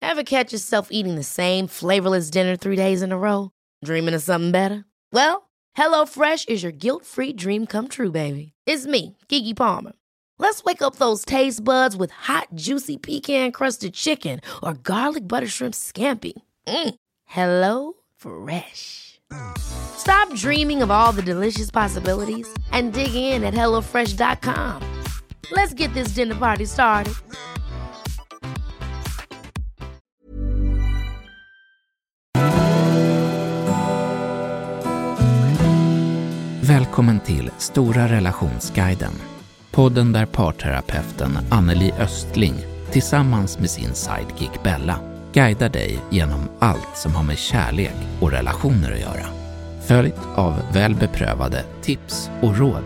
Ever catch yourself eating the same flavorless dinner 3 days in a row? Dreaming of something better? Well, HelloFresh is your guilt-free dream come true, baby. It's me, Keke Palmer. Let's wake up those taste buds with hot, juicy pecan-crusted chicken or garlic butter shrimp scampi. Hello Fresh. Stop dreaming of all the delicious possibilities and dig in at HelloFresh.com. Let's get this dinner party started. Välkommen till Stora relationsguiden. Podden där parterapeuten Anneli Östling tillsammans med sin sidekick Bella guidar dig genom allt som har med kärlek och relationer att göra. Följt av välbeprövade tips och råd.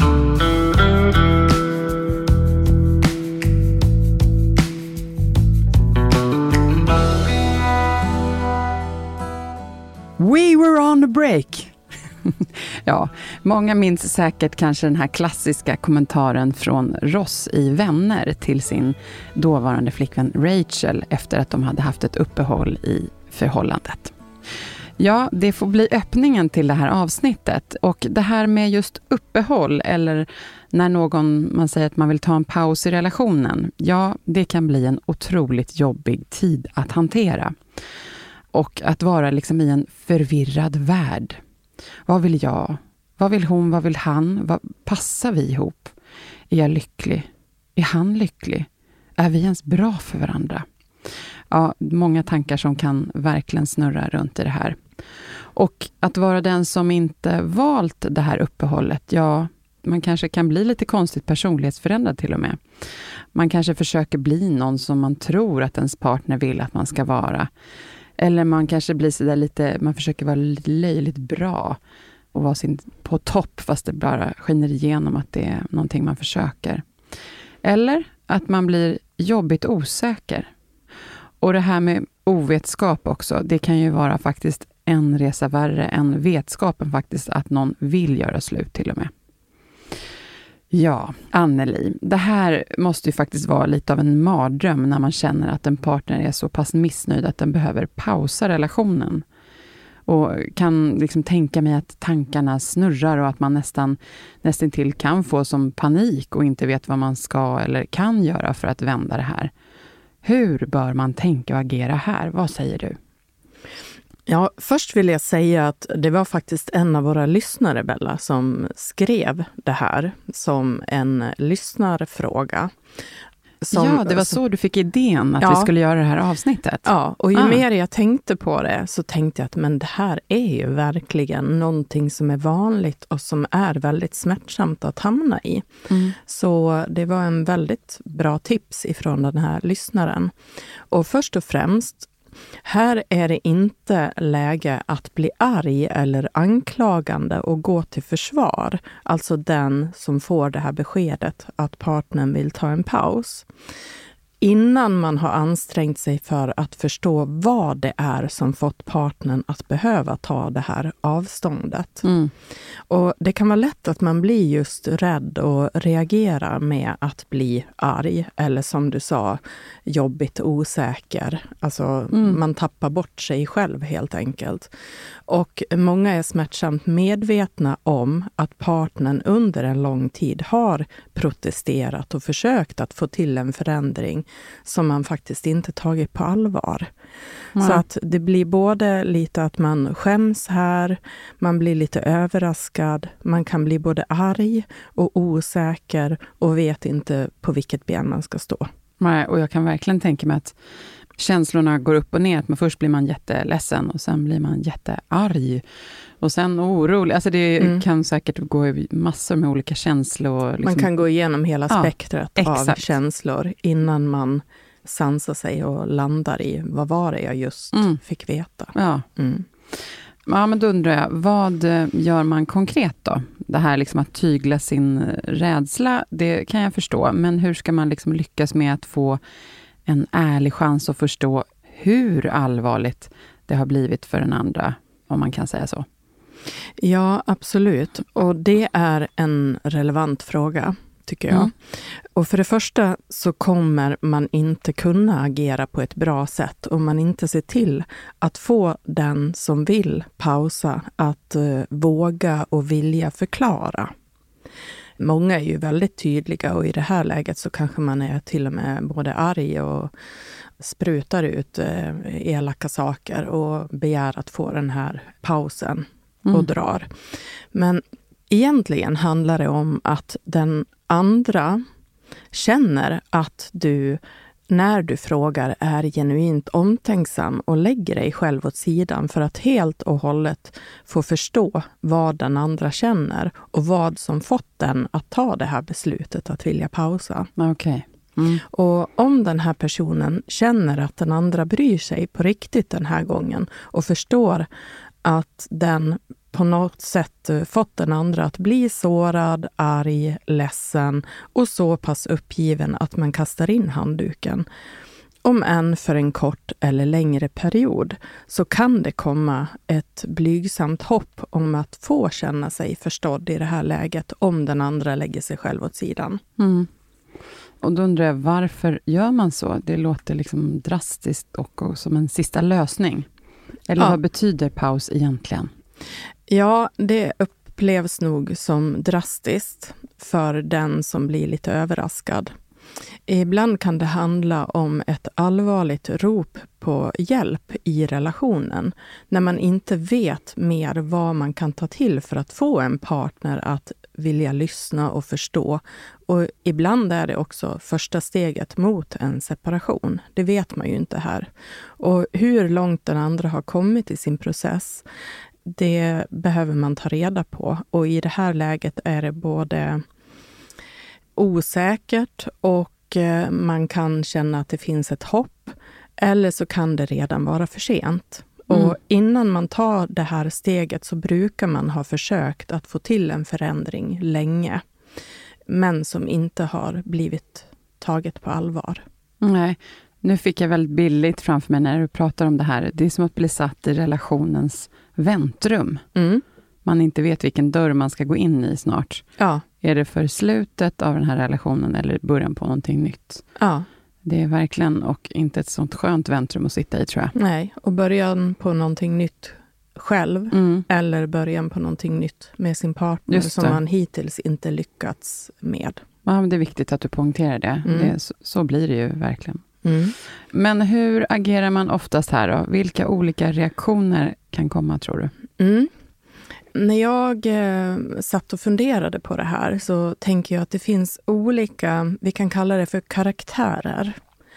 We were on a break. Ja, många minns säkert kanske den här klassiska kommentaren från Ross i Vänner till sin dåvarande flickvän Rachel efter att de hade haft ett uppehåll i förhållandet. Ja, det får bli öppningen till det här avsnittet. Och det här med just uppehåll eller när man säger att man vill ta en paus i relationen, ja, det kan bli en otroligt jobbig tid att hantera. Och att vara liksom i en förvirrad värld. Vad vill jag? Vad vill hon? Vad vill han? Vad passar vi ihop? Är jag lycklig? Är han lycklig? Är vi ens bra för varandra? Ja, många tankar som kan verkligen snurra runt i det här. Och att vara den som inte valt det här uppehållet, ja, man kanske kan bli lite konstigt personlighetsförändrad till och med. Man kanske försöker bli någon som man tror att ens partner vill att man ska vara. Eller man kanske blir så där lite, man försöker vara löjligt bra och vara på topp fast det bara skiner igenom att det är någonting man försöker. Eller att man blir jobbigt osäker. Och det här med ovetskap också, det kan ju vara faktiskt en resa värre än vetskapen faktiskt att någon vill göra slut till och med. Ja, Anneli, det här måste ju faktiskt vara lite av en mardröm när man känner att en partner är så pass missnöjd att den behöver pausa relationen. Och kan liksom tänka mig att tankarna snurrar och att man nästan till kan få som panik och inte vet vad man ska eller kan göra för att vända det här. Hur bör man tänka och agera här? Vad säger du? Ja, först vill jag säga att det var faktiskt en av våra lyssnare, Bella, som skrev det här som en lyssnarfråga. Ja, det var så du fick idén att vi skulle göra det här avsnittet. Ja, och ju mer jag tänkte på det så tänkte jag att men det här är ju verkligen någonting som är vanligt och som är väldigt smärtsamt att hamna i. Så det var en väldigt bra tips ifrån den här lyssnaren. Och först och främst, här är det inte läge att bli arg eller anklagande och gå till försvar. Alltså den som får det här beskedet att partnern vill ta en paus. Innan man har ansträngt sig för att förstå vad det är som fått partnern att behöva ta det här avståndet. Och det kan vara lätt att man blir just rädd och reagerar med att bli arg. Eller som du sa, jobbigt och osäker. Alltså man tappar bort sig själv helt enkelt. Och många är smärtsamt medvetna om att partnern under en lång tid har protesterat och försökt att få till en förändring som man faktiskt inte tagit på allvar. Så att det blir både lite att man skäms här, man blir lite överraskad, man kan bli både arg och osäker och vet inte på vilket ben man ska stå. Nej, och jag kan verkligen tänka mig att känslorna går upp och ner. Att först blir man jätteledsen och sen blir man jättearg. Och sen orolig. Alltså det kan säkert gå i massor med olika känslor. Liksom. Man kan gå igenom hela spektrat av känslor innan man sansar sig och landar i vad var det jag just fick veta. Ja. Ja, men då undrar jag, vad gör man konkret då? Det här liksom att tygla sin rädsla, det kan jag förstå. Men hur ska man liksom lyckas med att få en ärlig chans att förstå hur allvarligt det har blivit för den andra, om man kan säga så? Ja, absolut. Och det är en relevant fråga, tycker jag. Och för det första så kommer man inte kunna agera på ett bra sätt om man inte ser till att få den som vill pausa att våga och vilja förklara. Många är ju väldigt tydliga och i det här läget så kanske man är till och med både arg och sprutar ut elaka saker och begär att få den här pausen och drar. Men egentligen handlar det om att den andra känner att du, när du frågar, är genuint omtänksam och lägger dig själv åt sidan för att helt och hållet få förstå vad den andra känner och vad som fått den att ta det här beslutet att vilja pausa. Okej. Och om den här personen känner att den andra bryr sig på riktigt den här gången och förstår att den på något sätt fått den andra att bli sårad, arg, ledsen och så pass uppgiven att man kastar in handduken. Om än för en kort eller längre period så kan det komma ett blygsamt hopp om att få känna sig förstådd i det här läget om den andra lägger sig själv åt sidan. Och då undrar jag, varför gör man så? Det låter liksom drastiskt och som en sista lösning. Eller vad betyder paus egentligen? Ja, det upplevs nog som drastiskt för den som blir lite överraskad. Ibland kan det handla om ett allvarligt rop på hjälp i relationen när man inte vet mer vad man kan ta till för att få en partner att vilja lyssna och förstå. Och ibland är det också första steget mot en separation. Det vet man ju inte här. Och hur långt den andra har kommit i sin process, det behöver man ta reda på. Och i det här läget är det både osäkert och man kan känna att det finns ett hopp. Eller så kan det redan vara för sent. Och innan man tar det här steget så brukar man ha försökt att få till en förändring länge. Men som inte har blivit taget på allvar. Nej, nu fick jag väldigt billigt framför mig när du pratar om det här. Det är som att bli satt i relationens väntrum. Man inte vet vilken dörr man ska gå in i snart. Ja. Är det för slutet av den här relationen eller början på någonting nytt? Ja. Det är verkligen, och inte ett sånt skönt väntrum att sitta i, tror jag. Nej, och början på någonting nytt själv eller början på någonting nytt med sin partner som man hittills inte lyckats med. Ja, men det är viktigt att du poängterar det. Så blir det ju verkligen. Men hur agerar man oftast här då? Vilka olika reaktioner kan komma, tror du? När jag satt och funderade på det här så tänker jag att det finns olika, vi kan kalla det för karaktärer.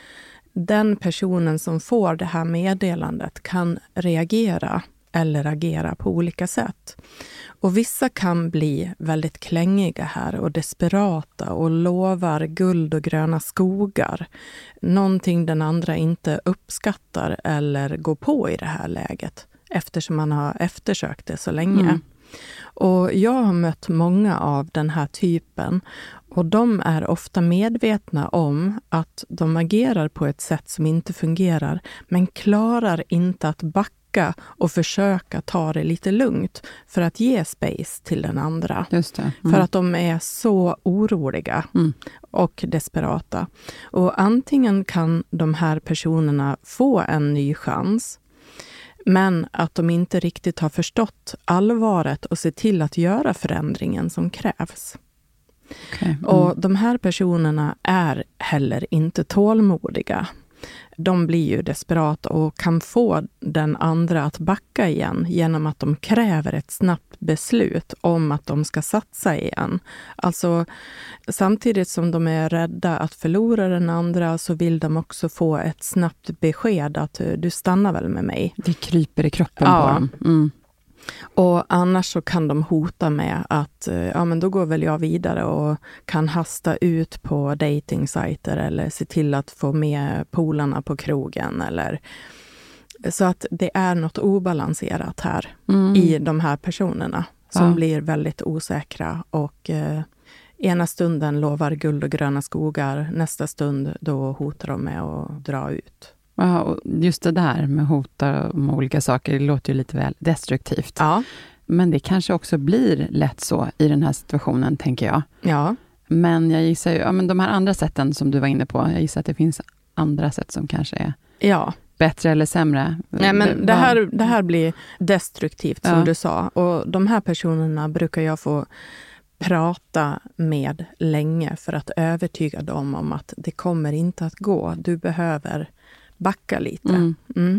Den personen som får det här meddelandet kan reagera eller agera på olika sätt. Och vissa kan bli väldigt klängiga här och desperata och lovar guld och gröna skogar. Någonting den andra inte uppskattar eller går på i det här läget eftersom man har eftersökt det så länge. Och jag har mött många av den här typen och de är ofta medvetna om att de agerar på ett sätt som inte fungerar men klarar inte att backa och försöka ta det lite lugnt för att ge space till den andra. Just det. För att de är så oroliga och desperata. Och antingen kan de här personerna få en ny chans, men att de inte riktigt har förstått allvaret och se till att göra förändringen som krävs. Okay. Och de här personerna är heller inte tålmodiga. De blir ju desperata och kan få den andra att backa igen genom att de kräver ett snabbt beslut om att de ska satsa igen. Alltså samtidigt som de är rädda att förlora den andra så vill de också få ett snabbt besked att du stannar väl med mig. Det kryper i kroppen på dem. Och annars så kan de hota med att men då går väl jag vidare och kan hasta ut på datingsajter eller se till att få med polarna på krogen. Eller så att det är något obalanserat här i de här personerna som blir väldigt osäkra och ena stunden lovar guld och gröna skogar, nästa stund då hotar de med att dra ut. Ja, och just det där med hota om olika saker, det låter ju lite väl destruktivt. Ja. Men det kanske också blir lätt så i den här situationen, tänker jag. Ja. Men jag gissar ju, men de här andra sätten som du var inne på, jag gissar att det finns andra sätt som kanske är bättre eller sämre. Nej, men det här blir destruktivt som du sa. Och de här personerna brukar jag få prata med länge för att övertyga dem om att det kommer inte att gå. Du behöver backa lite.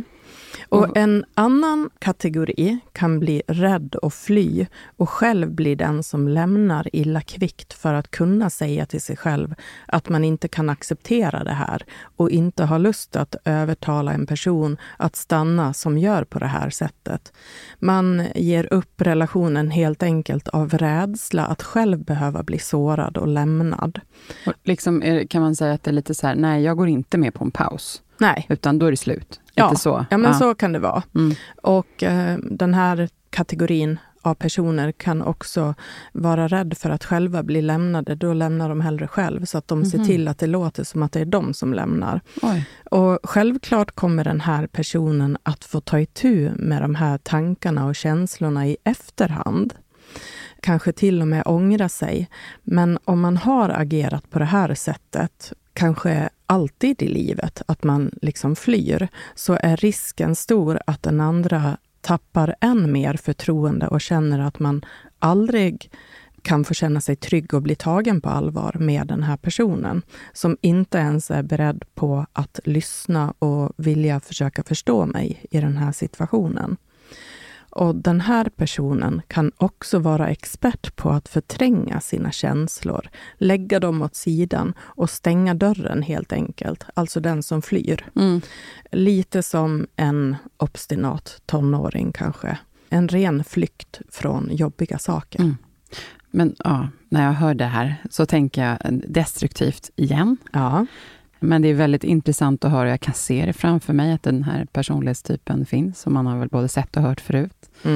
Och en annan kategori kan bli rädd och fly och själv bli den som lämnar illa kvickt för att kunna säga till sig själv att man inte kan acceptera det här och inte har lust att övertala en person att stanna som gör på det här sättet. Man ger upp relationen helt enkelt av rädsla att själv behöva bli sårad och lämnad. Och liksom kan man säga att det är lite så här, nej, jag går inte med på en paus. Nej. Utan då är det slut. Så. Ja, men så kan det vara. Och den här kategorin av personer kan också vara rädd för att själva bli lämnade. Då lämnar de hellre själv så att de ser till att det låter som att det är de som lämnar. Oj. Och självklart kommer den här personen att få ta itu med de här tankarna och känslorna i efterhand. Kanske till och med ångra sig. Men om man har agerat på det här sättet, kanske alltid i livet, att man liksom flyr, så är risken stor att den andra tappar än mer förtroende och känner att man aldrig kan få känna sig trygg och bli tagen på allvar med den här personen som inte ens är beredd på att lyssna och vilja försöka förstå mig i den här situationen. Och den här personen kan också vara expert på att förtränga sina känslor, lägga dem åt sidan och stänga dörren helt enkelt. Alltså den som flyr. Lite som en obstinat tonåring kanske. En ren flykt från jobbiga saker. Men när jag hör det här så tänker jag destruktivt igen. Ja. Men det är väldigt intressant att höra. Jag kan se det framför mig att den här personlighetstypen finns. Och man har väl både sett och hört förut.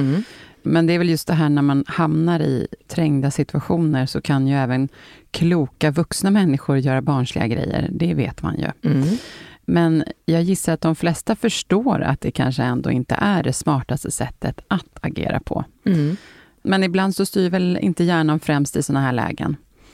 Men det är väl just det här när man hamnar i trängda situationer så kan ju även kloka vuxna människor göra barnsliga grejer. Det vet man ju. Men jag gissar att de flesta förstår att det kanske ändå inte är det smartaste sättet att agera på. Men ibland så styr väl inte hjärnan främst i såna här lägen.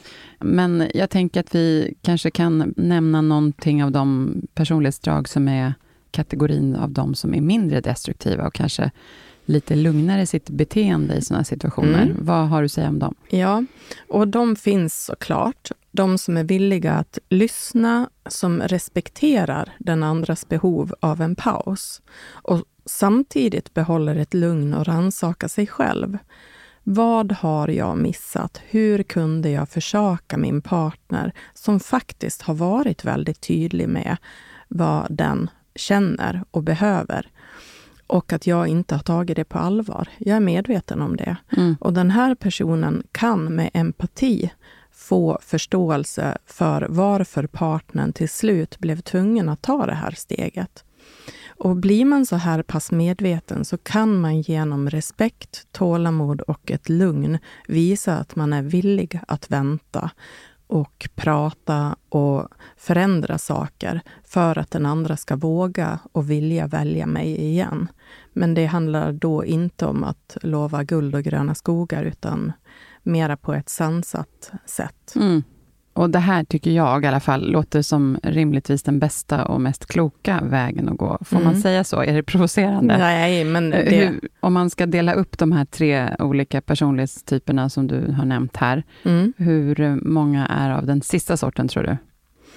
Men jag tänker att vi kanske kan nämna någonting av de personlighetsdrag som är kategorin av de som är mindre destruktiva och kanske lite lugnare i sitt beteende i sådana situationer. Vad har du att säga om dem? Ja, och de finns såklart. De som är villiga att lyssna, som respekterar den andras behov av en paus och samtidigt behåller ett lugn och rannsakar sig själv. Vad har jag missat? Hur kunde jag försaka min partner som faktiskt har varit väldigt tydlig med vad den känner och behöver? Och att jag inte har tagit det på allvar. Jag är medveten om det. Och den här personen kan med empati få förståelse för varför partnern till slut blev tvungen att ta det här steget. Och blir man så här pass medveten så kan man genom respekt, tålamod och ett lugn visa att man är villig att vänta och prata och förändra saker för att den andra ska våga och vilja välja mig igen. Men det handlar då inte om att lova guld och gröna skogar utan mera på ett sansat sätt. Och det här tycker jag i alla fall låter som rimligtvis den bästa och mest kloka vägen att gå. Får man säga så? Är det provocerande? Nej, men om man ska dela upp de här 3 olika personlighetstyperna som du har nämnt här. Hur många är av den sista sorten tror du?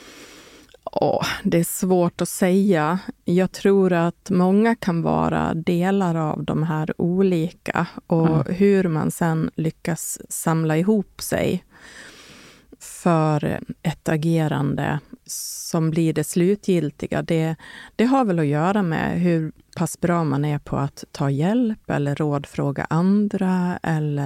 Det är svårt att säga. Jag tror att många kan vara delar av de här olika. Och hur man sen lyckas samla ihop sig för ett agerande som blir det slutgiltiga. Det har väl att göra med hur pass bra man är på att ta hjälp eller rådfråga andra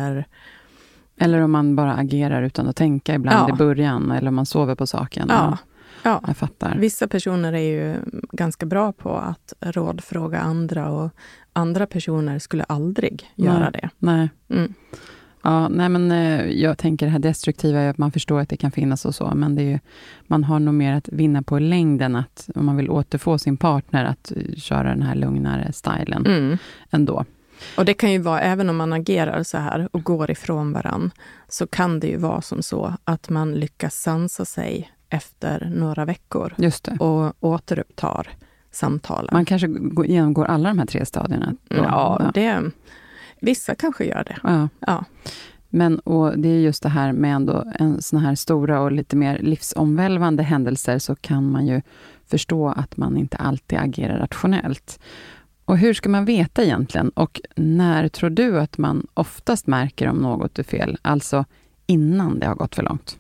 eller om man bara agerar utan att tänka ibland i början eller om man sover på saken. Ja. Jag fattar. Vissa personer är ju ganska bra på att rådfråga andra och andra personer skulle aldrig göra det. Nej. Ja, nej men jag tänker det här destruktiva är att man förstår att det kan finnas och så, men det är ju, man har nog mer att vinna på längden att om man vill återfå sin partner att köra den här lugnare stilen ändå. Och det kan ju vara, även om man agerar så här och går ifrån varann, så kan det ju vara som så att man lyckas sansa sig efter några veckor. Just det. Och återupptar samtalen. Man kanske genomgår alla de här 3 stadierna. Ja. Vissa kanske gör det. Ja. Men och det är just det här med ändå en sån här stora och lite mer livsomvälvande händelser, så kan man ju förstå att man inte alltid agerar rationellt. Och hur ska man veta egentligen? Och när tror du att man oftast märker om något är fel? Alltså innan det har gått för långt.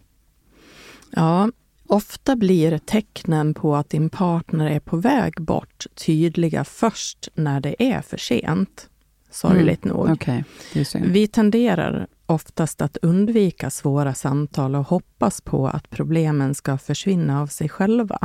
Ja, ofta blir tecknen på att din partner är på väg bort tydliga först när det är för sent. Sorgligt nog. Okay. Det är synd. Vi tenderar oftast att undvika svåra samtal och hoppas på att problemen ska försvinna av sig själva.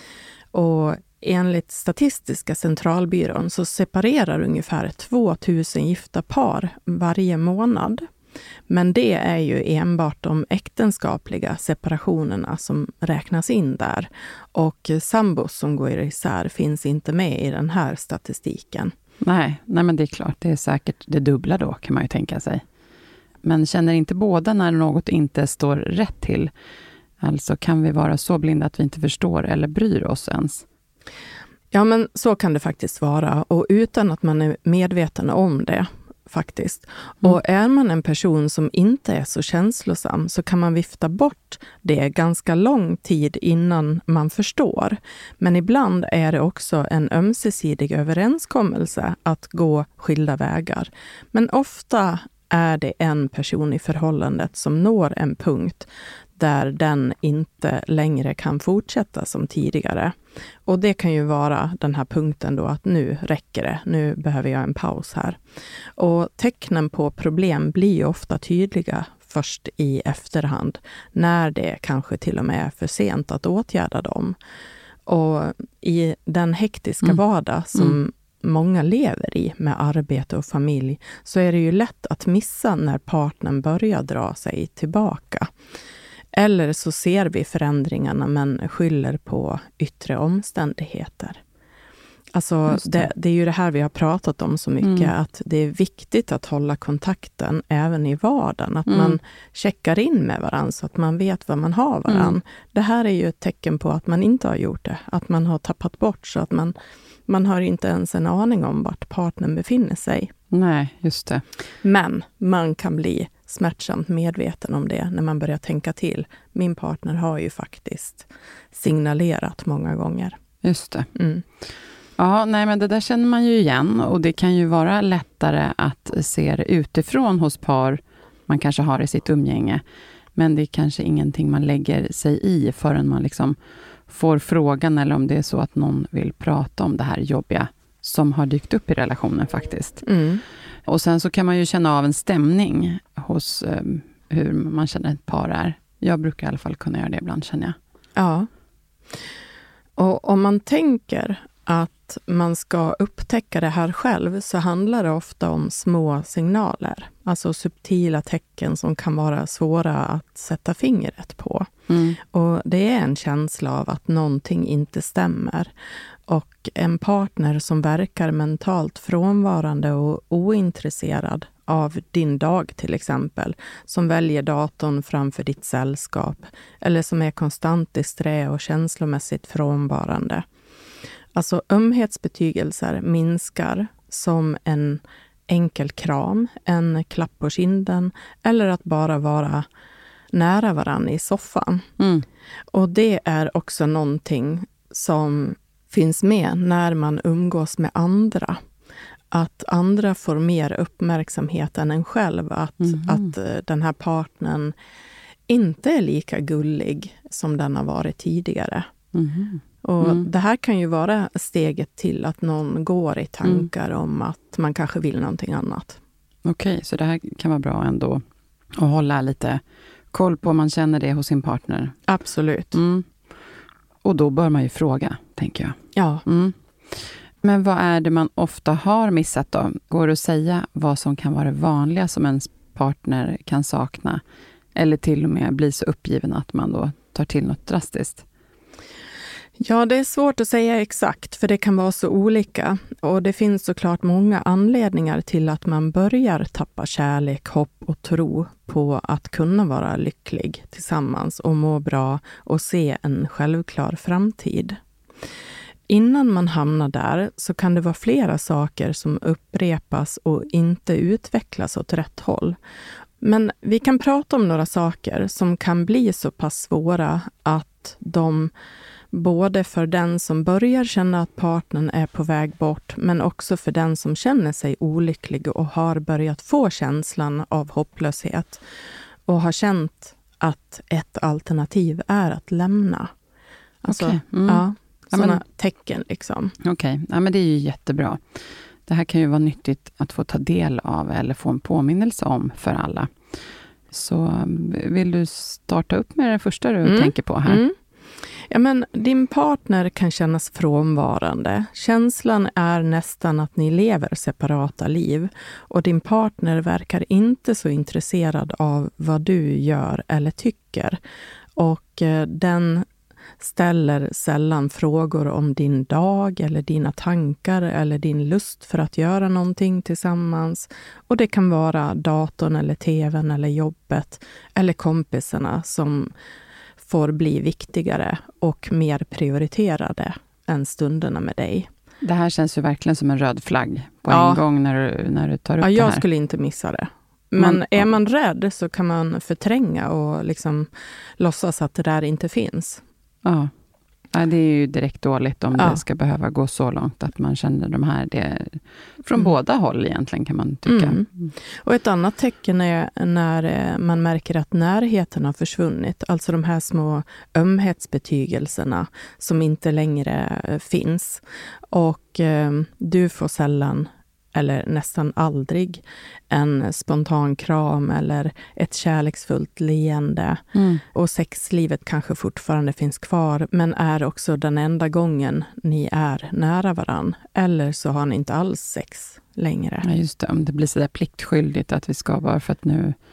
Och enligt Statistiska centralbyrån så separerar ungefär 2000 gifta par varje månad. Men det är ju enbart de äktenskapliga separationerna som räknas in där. Och sambos som går isär finns inte med i den här statistiken. Nej, men det är klart. Det är säkert det dubbla då, kan man ju tänka sig. Men känner inte båda när något inte står rätt till? Alltså kan vi vara så blinda att vi inte förstår eller bryr oss ens? Ja, men så kan det faktiskt vara. Och utan att man är medveten om det faktiskt. Och är man en person som inte är så känslosam, så kan man vifta bort det ganska lång tid innan man förstår. Men ibland är det också en ömsesidig överenskommelse att gå skilda vägar. Men ofta är det en person i förhållandet som når en punkt där den inte längre kan fortsätta som tidigare. Och det kan ju vara den här punkten då att nu räcker det, nu behöver jag en paus här. Och tecknen på problem blir ofta tydliga först i efterhand, när det kanske till och med är för sent att åtgärda dem. Och i den hektiska vardag som många lever i med arbete och familj, så är det ju lätt att missa när partnern börjar dra sig tillbaka. Eller så ser vi förändringarna men skyller på yttre omständigheter. Alltså det är ju det här vi har pratat om så mycket, att det är viktigt att hålla kontakten även i vardagen. Att man checkar in med varandra så att man vet vad man har varandra. Det här är ju ett tecken på att man inte har gjort det. Att man har tappat bort, så att man har inte ens en aning om vart partnern befinner sig. Nej, just det. Men man kan bli smärtsamt medveten om det när man börjar tänka till. Min partner har ju faktiskt signalerat många gånger. Just det. Ja, nej, men det där känner man ju igen, och det kan ju vara lättare att se det utifrån hos par man kanske har i sitt umgänge. Men det är kanske ingenting man lägger sig i förrän man liksom får frågan, eller om det är så att någon vill prata om det här jobbiga som har dykt upp i relationen faktiskt. Och sen så kan man ju känna av en stämning hos hur man känner ett par är. Jag brukar i alla fall kunna göra det ibland, känner jag. Ja. Och om man tänker att man ska upptäcka det här själv, så handlar det ofta om små signaler. Alltså subtila tecken som kan vara svåra att sätta fingret på. Och det är en känsla av att någonting inte stämmer. Och en partner som verkar mentalt frånvarande och ointresserad av din dag till exempel, som väljer datorn framför ditt sällskap, eller som är konstant disträ och känslomässigt frånvarande. Alltså ömhetsbetygelser minskar, som en enkel kram, en klapp på kinden, eller att bara vara nära varann i soffan. Och det är också någonting som finns med när man umgås med andra. Att andra får mer uppmärksamhet än en själv. Att den här partnern inte är lika gullig som den har varit tidigare. Och det här kan ju vara steget till att någon går i tankar om att man kanske vill någonting annat. Okej, så det här kan vara bra ändå att hålla lite koll på om man känner det hos sin partner. Absolut. Och då bör man ju fråga, tänker jag. Ja. Men vad är det man ofta har missat då? Går det att säga vad som kan vara vanliga som ens partner kan sakna? Eller till och med bli så uppgiven att man då tar till något drastiskt? Ja, det är svårt att säga exakt för det kan vara så olika. Och det finns såklart många anledningar till att man börjar tappa kärlek, hopp och tro på att kunna vara lycklig tillsammans och må bra och se en självklar framtid. Innan man hamnar där så kan det vara flera saker som upprepas och inte utvecklas åt rätt håll. Men vi kan prata om några saker som kan bli så pass svåra att de både för den som börjar känna att partnern är på väg bort men också för den som känner sig olycklig och har börjat få känslan av hopplöshet och har känt att ett alternativ är att lämna. Alltså, Okej. ja, sådana tecken liksom. Okej, ja, men det är ju jättebra. Det här kan ju vara nyttigt att få ta del av eller få en påminnelse om för alla. Så vill du starta upp med det första du tänker på här? Ja, men din partner kan kännas frånvarande. Känslan är nästan att ni lever separata liv och din partner verkar inte så intresserad av vad du gör eller tycker. Och den ställer sällan frågor om din dag eller dina tankar eller din lust för att göra någonting tillsammans. Och det kan vara datorn eller tvn eller jobbet eller kompisarna som får bli viktigare och mer prioriterade än stunderna med dig. Det här känns ju verkligen som en röd flagg på en gång när du tar upp det här. Jag skulle inte missa det. Men är man rädd så kan man förtränga och liksom låtsas att det där inte finns. Ja, det är ju direkt dåligt om det ska behöva gå så långt att man känner de här. Det från båda håll egentligen kan man tycka. Och ett annat tecken är när man märker att närheten har försvunnit. Alltså de här små ömhetsbetygelserna som inte längre finns. Och du får sällan eller nästan aldrig en spontan kram eller ett kärleksfullt leende. Och sexlivet kanske fortfarande finns kvar men är också den enda gången ni är nära varann. Eller så har ni inte alls sex längre. Ja, just det. Om det blir så där pliktskyldigt att vi ska bara för att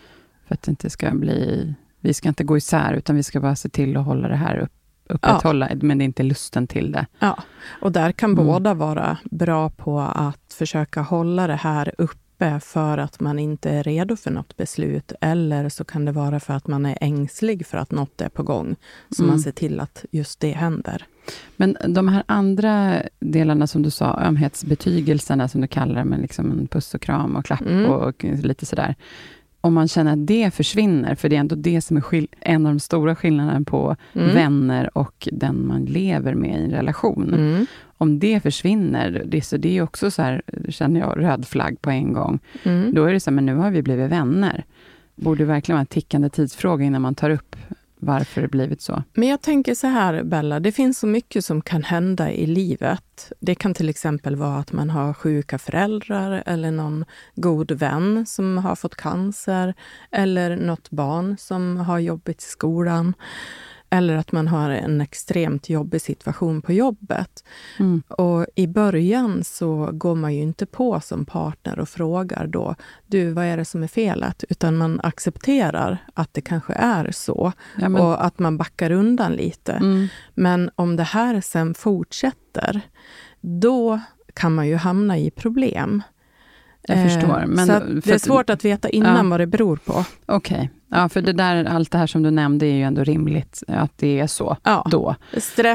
det inte ska bli, vi ska inte gå isär utan vi ska bara se till att hålla det här upprätthålla, men det är inte lusten till det. Ja, och där kan båda vara bra på att försöka hålla det här uppe för att man inte är redo för något beslut. Eller så kan det vara för att man är ängslig för att något är på gång. Så man ser till att just det händer. Men de här andra delarna som du sa, ömhetsbetygelserna som du kallar det, med liksom en puss och kram och klapp och lite sådär. Om man känner att det försvinner, för det är ändå det som är en av de stora skillnaderna på vänner och den man lever med i en relation. Om det försvinner, det är också så här, känner jag, röd flagg på en gång. Då är det så här, men nu har vi blivit vänner. Borde verkligen vara en tickande tidsfråga innan man tar upp varför det blivit så. Men jag tänker så här, Bella, det finns så mycket som kan hända i livet. Det kan till exempel vara att man har sjuka föräldrar eller någon god vän som har fått cancer eller något barn som har jobbigt i skolan. Eller att man har en extremt jobbig situation på jobbet. Och i början så går man ju inte på som partner och frågar då, du, vad är det som är felet? Utan man accepterar att det kanske är så. Ja, och att man backar undan lite. Men om det här sen fortsätter, då kan man ju hamna i problem. Jag förstår. Men så det är svårt att veta innan vad det beror på. Okej. Ja, för det där, allt det här som du nämnde är ju ändå rimligt att det är så då. Stress,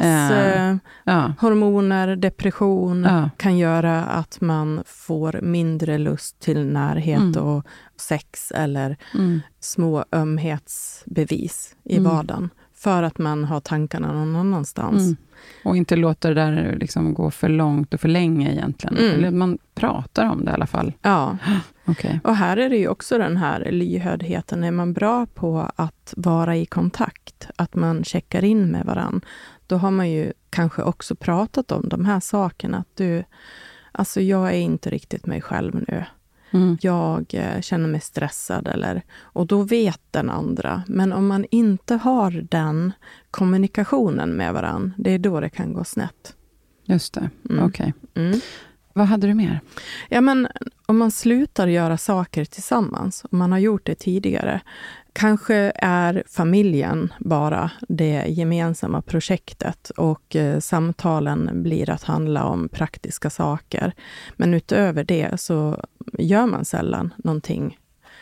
hormoner, depression kan göra att man får mindre lust till närhet och sex eller små ömhetsbevis i vardagen. För att man har tankarna någon annanstans. Och inte låter det där liksom gå för långt och för länge egentligen. Eller man pratar om det i alla fall. Ja. Okay. Och här är det ju också den här lyhördheten. Är man bra på att vara i kontakt, att man checkar in med varann, då har man ju kanske också pratat om de här sakerna. Att alltså jag är inte riktigt mig själv nu. Jag känner mig stressad och då vet den andra. Men om man inte har den kommunikationen med varann, det är då det kan gå snett. Just det, okej. Vad hade du mer? Ja, men om man slutar göra saker tillsammans, om man har gjort det tidigare, kanske är familjen bara det gemensamma projektet och samtalen blir att handla om praktiska saker. Men utöver det så gör man sällan någonting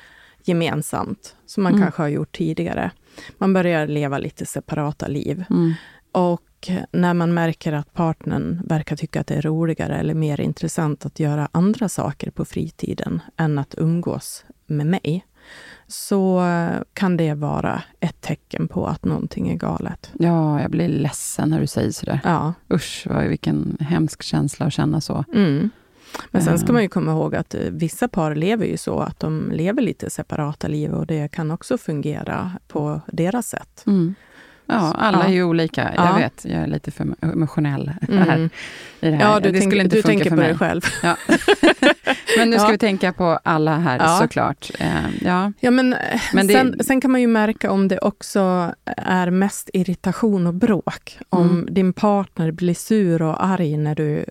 gemensamt som man kanske har gjort tidigare. Man börjar leva lite separata liv. Och när man märker att partnern verkar tycka att det är roligare eller mer intressant att göra andra saker på fritiden än att umgås med mig, så kan det vara ett tecken på att någonting är galet. Ja, jag blir ledsen när du säger sådär. Ja. Usch, vilken hemsk känsla att känna så. Men sen ska man ju komma ihåg att vissa par lever ju så att de lever lite separata liv och det kan också fungera på deras sätt. Ja, alla är ju olika. Jag vet, jag är lite för emotionell här, i det här. Ja, det skulle inte du funka tänker för på mig. dig själv. Ja. Men nu ska vi tänka på alla här, såklart. Men sen kan man ju märka om det också är mest irritation och bråk. Om din partner blir sur och arg när du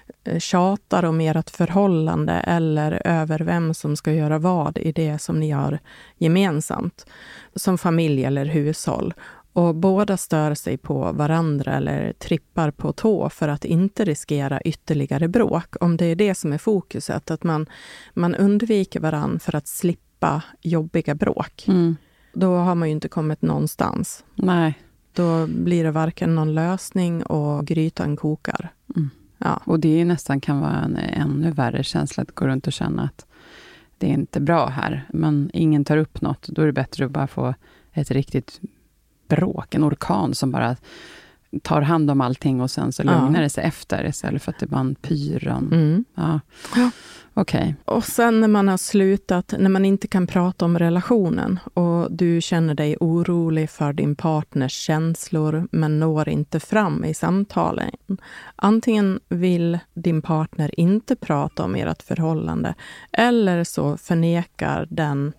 tjatar om ert förhållande eller över vem som ska göra vad i det som ni har gemensamt. Som familj eller hushåll. Och båda stör sig på varandra eller trippar på tå för att inte riskera ytterligare bråk. Om det är det som är fokuset, att man undviker varandra för att slippa jobbiga bråk. Då har man ju inte kommit någonstans. Nej. Då blir det varken någon lösning och grytan kokar. Ja. Och det är nästan kan vara en ännu värre känsla att gå runt och känna att det är inte bra här. Men ingen tar upp något. Då är det bättre att bara få ett riktigt bråk, en orkan som bara tar hand om allting och sen så lugnar det sig efter istället för att det bara en pyron. Ja. Okej. Och sen när man har slutat, när man inte kan prata om relationen och du känner dig orolig för din partners känslor men når inte fram i samtalen. Antingen vill din partner inte prata om ert förhållande eller så förnekar den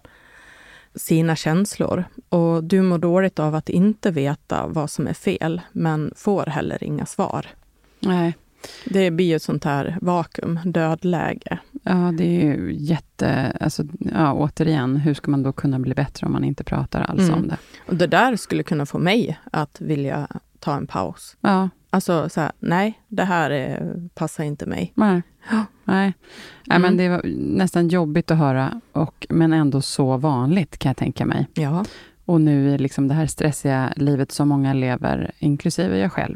sina känslor. Och du mår dåligt av att inte veta vad som är fel men får heller inga svar. Nej. Det blir ju ett sånt här vakuum, dödläge. Ja, det är ju återigen, hur ska man då kunna bli bättre om man inte pratar alls om det? Och det där skulle kunna få mig att vilja ta en paus. Ja. Alltså så här, nej, det här passar inte mig. Nej, men det var nästan jobbigt att höra, men ändå så vanligt kan jag tänka mig. Ja. Och nu är liksom det här stressiga livet som många lever, inklusive jag själv.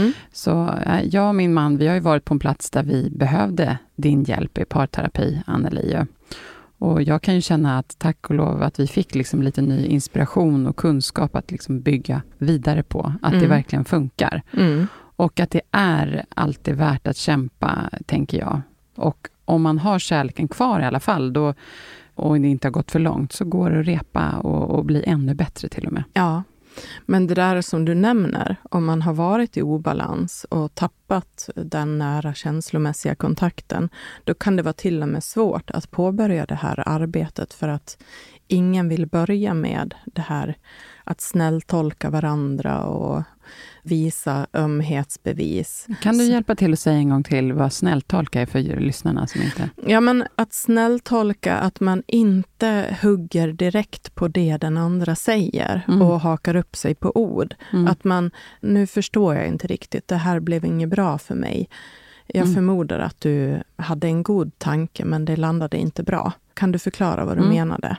Så jag och min man, vi har ju varit på en plats där vi behövde din hjälp i parterapi, Anneli. Och jag kan ju känna att tack och lov att vi fick liksom lite ny inspiration och kunskap att liksom bygga vidare på. Att det verkligen funkar. Och att det är alltid värt att kämpa, tänker jag. Och om man har kärleken kvar i alla fall, då, och det inte har gått för långt, så går det att repa och bli ännu bättre till och med. Ja, men det där som du nämner, om man har varit i obalans och tappat den nära känslomässiga kontakten, då kan det vara till och med svårt att påbörja det här arbetet för att ingen vill börja med det här att snälltolka varandra och visa ömhetsbevis. Kan du hjälpa till att säga en gång till vad snälltolka är för lyssnarna som inte... Ja, men att snälltolka, att man inte hugger direkt på det den andra säger och hakar upp sig på ord. Att man, nu förstår jag inte riktigt, det här blev inget bra för mig. Jag förmodar att du hade en god tanke men det landade inte bra. Kan du förklara vad du menade?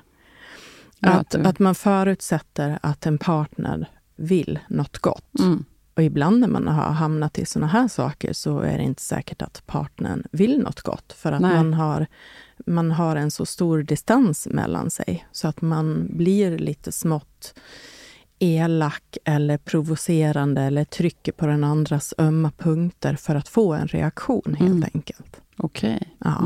Att man förutsätter att en partner vill något gott. Och ibland när man har hamnat i såna här saker så är det inte säkert att partnern vill något gott. För att man har en så stor distans mellan sig. Så att man blir lite smått elak eller provocerande eller trycker på den andras ömma punkter för att få en reaktion helt enkelt. Okej. Ja.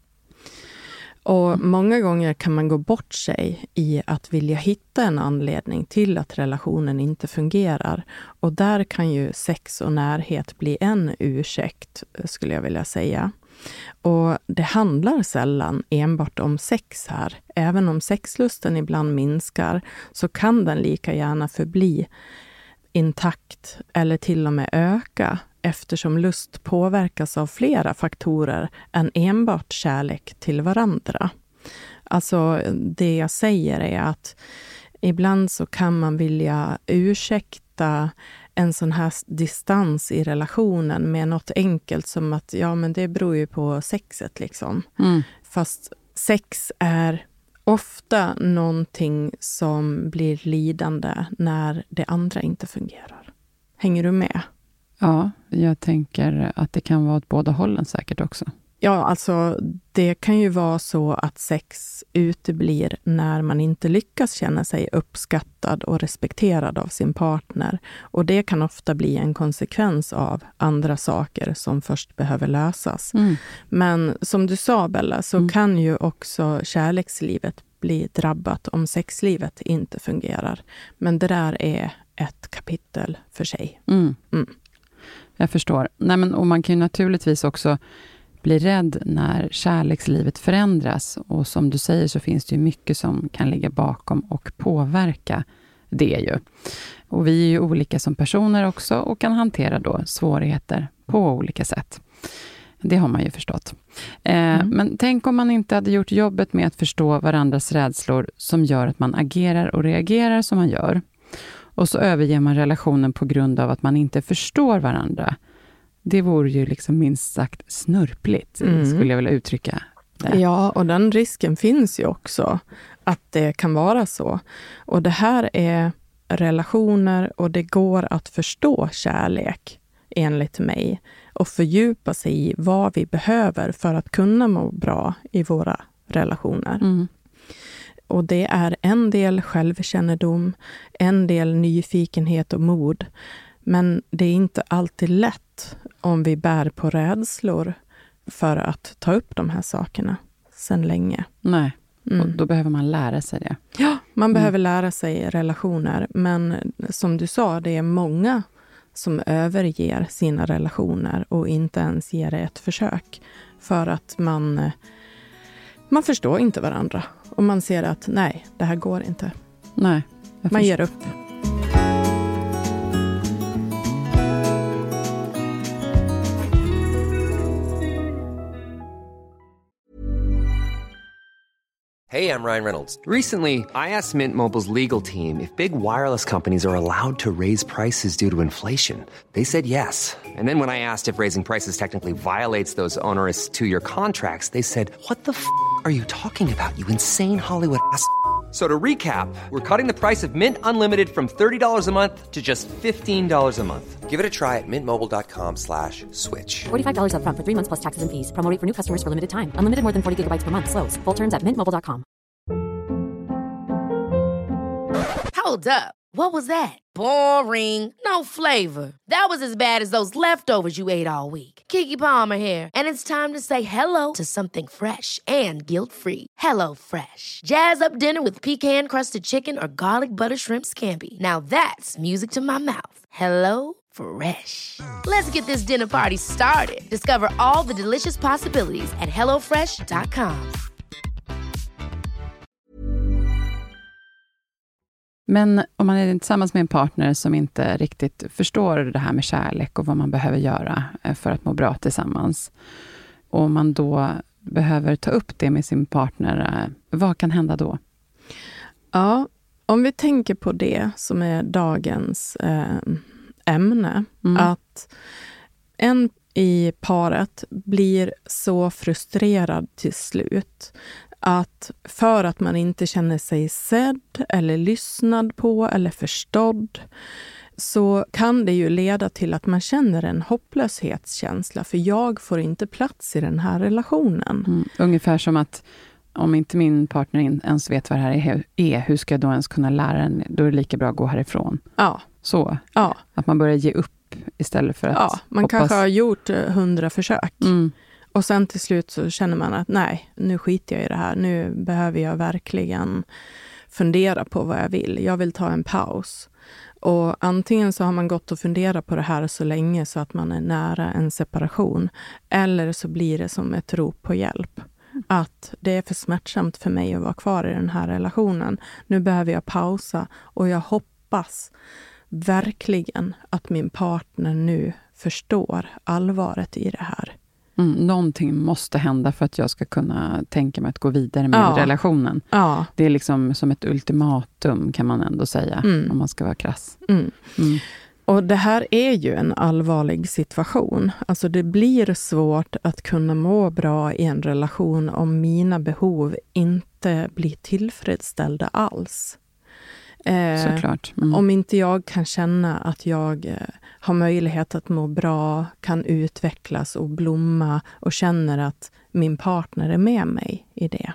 Och många gånger kan man gå bort sig i att vilja hitta en anledning till att relationen inte fungerar. Och där kan ju sex och närhet bli en ursäkt, skulle jag vilja säga. Och det handlar sällan enbart om sex här. Även om sexlusten ibland minskar så kan den lika gärna förbli intakt eller till och med öka eftersom lust påverkas av flera faktorer än enbart kärlek till varandra. Alltså det jag säger är att ibland så kan man vilja ursäkta en sån här distans i relationen med något enkelt som att ja, men det beror ju på sexet liksom. Fast sex är ofta någonting som blir lidande när det andra inte fungerar. Hänger du med? Ja, jag tänker att det kan vara åt båda hållen säkert också. Ja, alltså det kan ju vara så att sex uteblir när man inte lyckas känna sig uppskattad och respekterad av sin partner. Och det kan ofta bli en konsekvens av andra saker som först behöver lösas. Men som du sa, Bella, så kan ju också kärlekslivet bli drabbat om sexlivet inte fungerar. Men det där är ett kapitel för sig. Jag förstår. Nej, men, och man kan ju naturligtvis också bli rädd när kärlekslivet förändras. Och som du säger så finns det ju mycket som kan ligga bakom och påverka det ju. Och vi är ju olika som personer också och kan hantera då svårigheter på olika sätt. Det har man ju förstått. Men tänk om man inte hade gjort jobbet med att förstå varandras rädslor som gör att man agerar och reagerar som man gör. Och så överger man relationen på grund av att man inte förstår varandra. Det vore ju liksom minst sagt snurpligt, skulle jag vilja uttrycka det. Ja, och den risken finns ju också att det kan vara så. Och det här är relationer och det går att förstå kärlek enligt mig och fördjupa sig i vad vi behöver för att kunna må bra i våra relationer. Och det är en del självkännedom, en del nyfikenhet och mod. Men det är inte alltid lätt om vi bär på rädslor för att ta upp de här sakerna sedan länge. Nej, och då behöver man lära sig det. Ja, man behöver lära sig relationer. Men som du sa, det är många som överger sina relationer och inte ens ger det ett försök. För att man förstår inte varandra. Och man ser att nej, det här går inte. Nej, man ger upp. Hey, I'm Ryan Reynolds. Recently, I asked Mint Mobile's legal team if big wireless companies are allowed to raise prices due to inflation. They said yes. And then when I asked if raising prices technically violates those onerous 2-year contracts, they said, "What the f*** are you talking about, you insane Hollywood ass?" So to recap, we're cutting the price of Mint Unlimited from $30 a month to just $15 a month. Give it a try at mintmobile.com/switch. $45 up front for 3 months plus taxes and fees. Promo rate for new customers for limited time. Unlimited more than 40 gigabytes per month. Slows full terms at mintmobile.com. Hold up. What was that? Boring. No flavor. That was as bad as those leftovers you ate all week. Keke Palmer here, and it's time to say hello to something fresh and guilt-free. Hello Fresh. Jazz up dinner with pecan-crusted chicken or garlic butter shrimp scampi. Now that's music to my mouth. Hello Fresh. Let's get this dinner party started. Discover all the delicious possibilities at hellofresh.com. Men om man är tillsammans med en partner som inte riktigt förstår det här med kärlek och vad man behöver göra för att må bra tillsammans, och man då behöver ta upp det med sin partner, vad kan hända då? Ja, om vi tänker på det som är dagens ämne, att en i paret blir så frustrerad till slut att för att man inte känner sig sedd eller lyssnad på eller förstådd, så kan det ju leda till att man känner en hopplöshetskänsla, för jag får inte plats i den här relationen. Ungefär som att om inte min partner ens vet vad det här är, hur ska jag då ens kunna lära den? Då är det lika bra att gå härifrån. Ja. Så, ja. Att man börjar ge upp istället för att man hoppas. Kanske har gjort 100 försök. Och sen till slut så känner man att nej, nu skiter jag i det här. Nu behöver jag verkligen fundera på vad jag vill. Jag vill ta en paus. Och antingen så har man gått och funderat på det här så länge så att man är nära en separation. Eller så blir det som ett rop på hjälp. Att det är för smärtsamt för mig att vara kvar i den här relationen. Nu behöver jag pausa, och jag hoppas verkligen att min partner nu förstår allvaret i det här. Någonting måste hända för att jag ska kunna tänka mig att gå vidare med relationen. Ja. Det är liksom som ett ultimatum, kan man ändå säga, om man ska vara krass. Och det här är ju en allvarlig situation. Alltså det blir svårt att kunna må bra i en relation om mina behov inte blir tillfredsställda alls. Såklart. Om inte jag kan känna att jag har möjlighet att må bra, kan utvecklas och blomma och känner att min partner är med mig i det.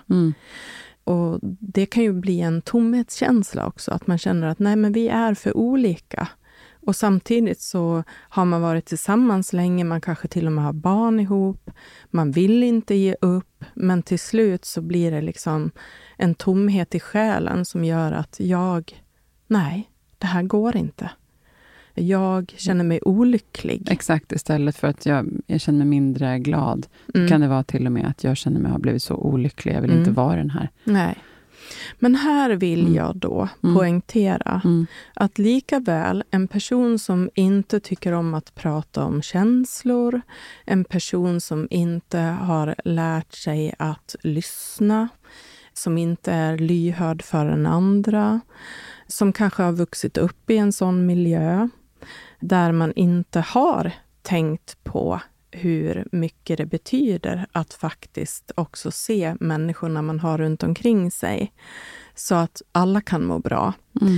Och det kan ju bli en tomhetskänsla också, att man känner att nej, men vi är för olika. Och samtidigt så har man varit tillsammans länge, man kanske till och med har barn ihop, man vill inte ge upp, men till slut så blir det liksom en tomhet i själen som gör att nej, det här går inte. Jag känner mig olycklig. Exakt, istället för att jag känner mig mindre glad. Kan det vara till och med att jag känner mig har blivit så olycklig, jag vill inte vara den här. Nej. Men här vill jag då poängtera att lika väl en person som inte tycker om att prata om känslor, en person som inte har lärt sig att lyssna, som inte är lyhörd för en andra, som kanske har vuxit upp i en sån miljö där man inte har tänkt på hur mycket det betyder att faktiskt också se människorna man har runt omkring sig så att alla kan må bra.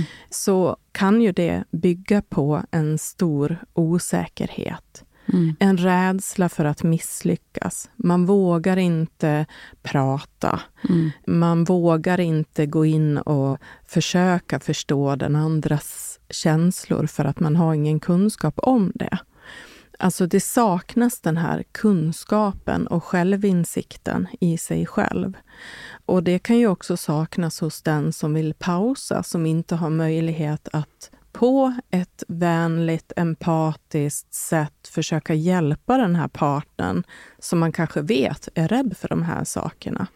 Så kan ju det bygga på en stor osäkerhet. En rädsla för att misslyckas. Man vågar inte prata. Man vågar inte gå in och försöka förstå den andras känslor för att man har ingen kunskap om det. Alltså det saknas den här kunskapen och självinsikten i sig själv. Och det kan ju också saknas hos den som vill pausa, som inte har möjlighet att på ett vänligt, empatiskt sätt försöka hjälpa den här partnern som man kanske vet är rädd för de här sakerna.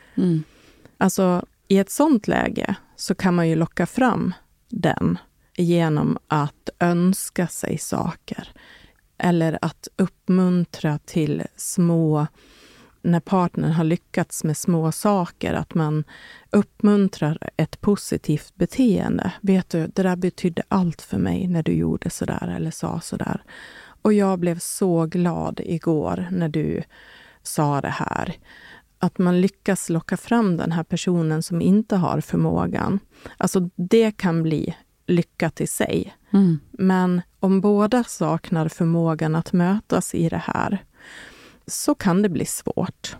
Alltså i ett sånt läge så kan man ju locka fram den genom att önska sig saker. Eller att uppmuntra till små, när partnern har lyckats med små saker, att man uppmuntrar ett positivt beteende. Vet du, det där betydde allt för mig när du gjorde sådär eller sa sådär. Och jag blev så glad igår när du sa det här. Att man lyckas locka fram den här personen som inte har förmågan. Alltså det kan bli lyckat i sig. Men om båda saknar förmågan att mötas i det här så kan det bli svårt.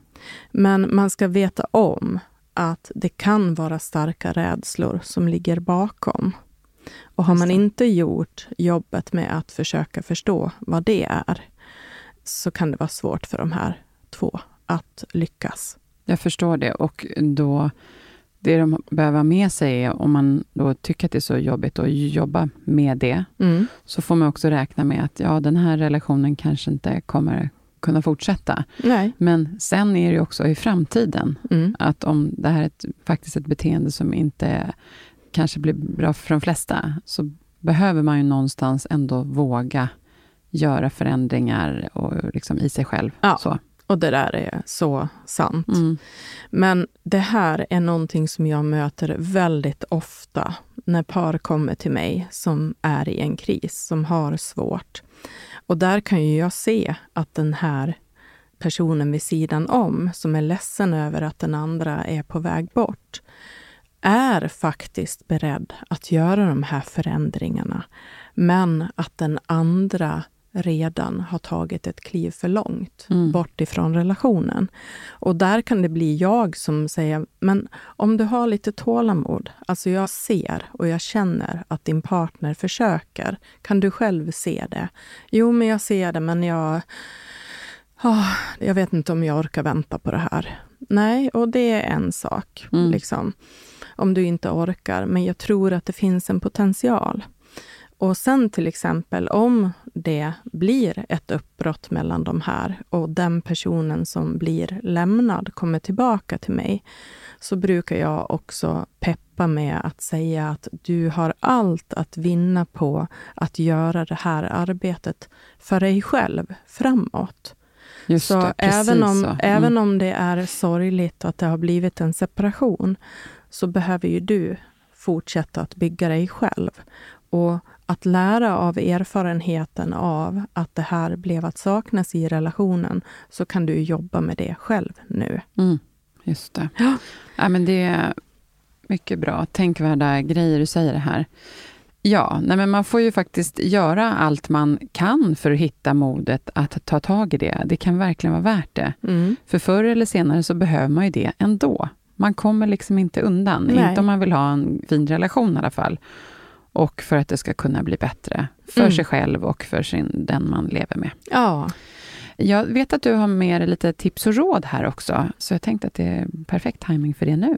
Men man ska veta om att det kan vara starka rädslor som ligger bakom. Och har man inte gjort jobbet med att försöka förstå vad det är så kan det vara svårt för de här två att lyckas. Jag förstår det, och då det de behöver ha med sig är, om man då tycker att det är så jobbigt att jobba med det, så får man också räkna med att den här relationen kanske inte kommer kunna fortsätta. Nej. Men sen är det ju också i framtiden att om det här är faktiskt ett beteende som inte kanske blir bra för de flesta, så behöver man ju någonstans ändå våga göra förändringar och liksom i sig själv. Ja. Så. Och det där är så sant. Men det här är någonting som jag möter väldigt ofta när par kommer till mig som är i en kris, som har svårt. Och där kan ju jag se att den här personen vid sidan om, som är ledsen över att den andra är på väg bort, är faktiskt beredd att göra de här förändringarna. Men att den andra redan har tagit ett kliv för långt bort ifrån relationen. Och där kan det bli jag som säger, men om du har lite tålamod, alltså jag ser och jag känner att din partner försöker, kan du själv se det? Jo, men jag ser det, men jag vet inte om jag orkar vänta på det här. Nej, och det är en sak, liksom. Om du inte orkar, men jag tror att det finns en potential. Och sen till exempel om det blir ett uppbrott mellan de här och den personen som blir lämnad kommer tillbaka till mig, så brukar jag också peppa med att säga att du har allt att vinna på att göra det här arbetet för dig själv framåt. Just så det, även om det är sorgligt att det har blivit en separation, så behöver ju du fortsätta att bygga dig själv. Och att lära av erfarenheten av att det här blev att saknas i relationen, så kan du jobba med det själv nu. Just det. Ja, men det är mycket bra. Tänkvärda grejer du säger det här. Ja, men man får ju faktiskt göra allt man kan för att hitta modet att ta tag i det. Det kan verkligen vara värt det. För förr eller senare så behöver man ju det ändå. Man kommer liksom inte undan. Nej. Inte om man vill ha en fin relation i alla fall. Och för att det ska kunna bli bättre för sig själv och för den man lever med. Ja. Jag vet att du har med lite tips och råd här också. Så jag tänkte att det är perfekt timing för det nu.